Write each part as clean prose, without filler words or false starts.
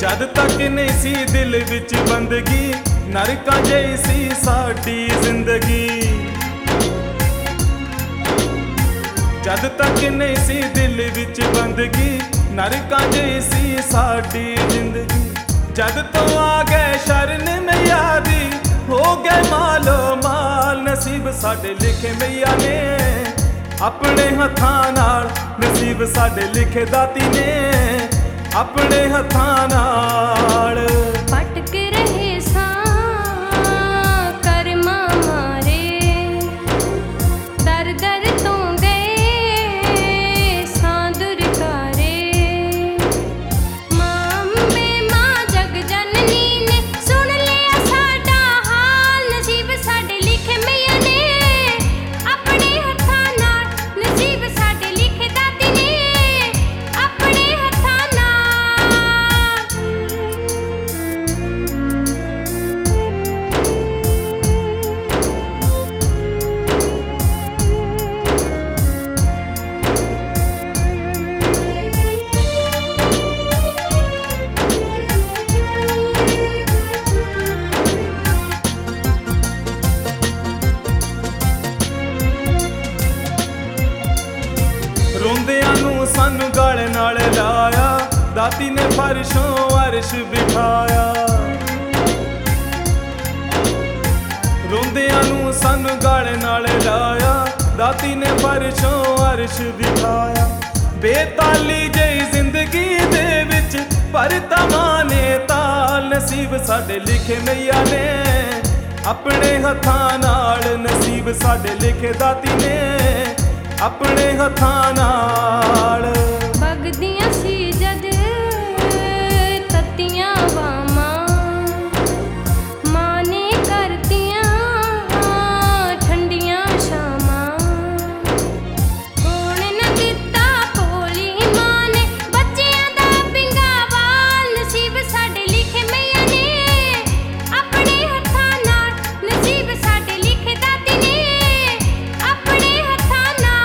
जद तक नहीं सी दिल विच बंदगी नरकां जही सी साडी जिंदगी। जद तक नहीं सी दिल विच बंदगी नरकां जही सी साडी जिंदगी। जद तो आ गए शरण में यादी हो गए मालो माल नसीब साडे लिखे मैया ने अपने हत्थां नाल नसीब साडे लिखे दाती ने अपने हत्थां नाल। भटक रहे सां कर्मा मारे दर दर तो गए सां दुरकारे। मां अम्बे मां जग जननी ने सुन लिया साडा हाल नसीब साडे लिखे मैया ने अपने हत्थां नाल नसीब साडे लिखे दाती ने अपने हत्थां नाल। रोंदियां नूं सानू गल नाल लाया दाती ने फर्शों अर्श बिठाया। रोंदियां नूं सानू गल नाल लाया दाती ने फर्शों अर्श बिठाया। बेताली जही जिंदगी दे विच पर तमाने ताल नसीब साडे लिखे मैया ने अपने हत्थां नाल नसीब साडे लिखे दाती ने अपने हत्थां नाल। बगदियां सी जद तत्तियां बावां मां ने करतियां ठंडियां शामां। होण न दित्ता भोली मां ने बच्चियां दा पिंगा वाल नसीब साडे लिखे मैया ने अपने हत्थां नाल नसीब साडे लिखे दाती ने अपने हत्थां नाल।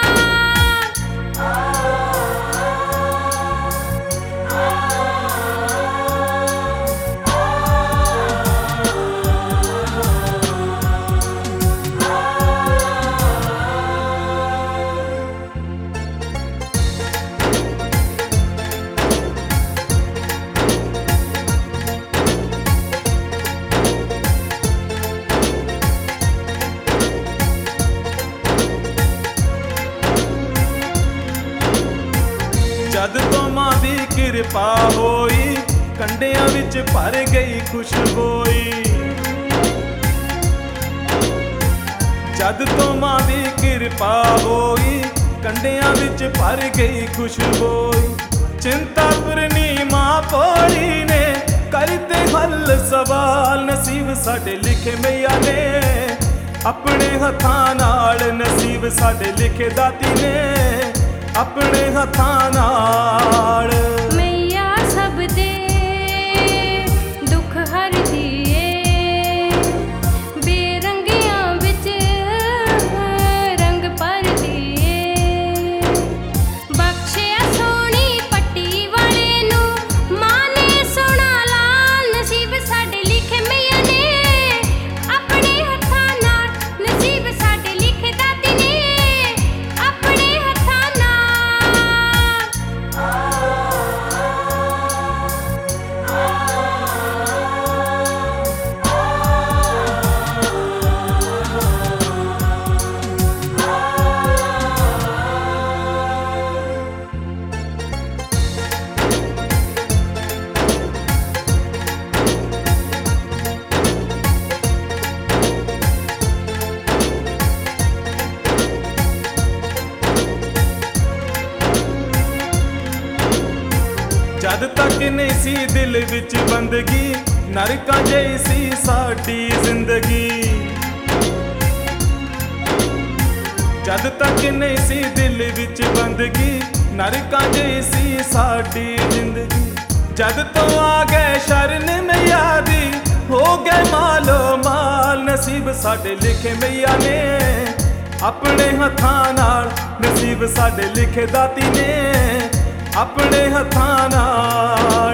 जद तो मां दी किरपा होई कंडियां विच भर गई खुशबोई। जद तो मां दी किरपा होई कंडियां विच भर गई खुशबोई। चिंता पुरनी मां भोली ने करते हल सवाल नसीब साडे लिखे मैया ने अपने हत्थां नाल नसीब साडे लिखे दाती ने अपने हत्थां नाल। मैया सब दे दुख हरदी ए बेरंगियां विच रंग भरदी ए। बख्शिया सोहणी पट्टी वाले नूं मां ने सोहणा लाल नसीब साडे लिखे मैया ने अपने हत्थां नाल नसीब साडे लिखे दाती ने अपने हत्थां नाल। जद तक नहीं सी दिल विच बंदगी नरकां जही सी साडी जिंदगी। जद तक नहीं सी दिल विच बंदगी नरकां जही सी साडी जिंदगी। जद तो आ गए शरण में यादी हो गए मालो माल नसीब साडे लिखे मैया ने अपने हत्थां नाल नसीब साडे लिखे दाती ने अपने हत्थां नाल।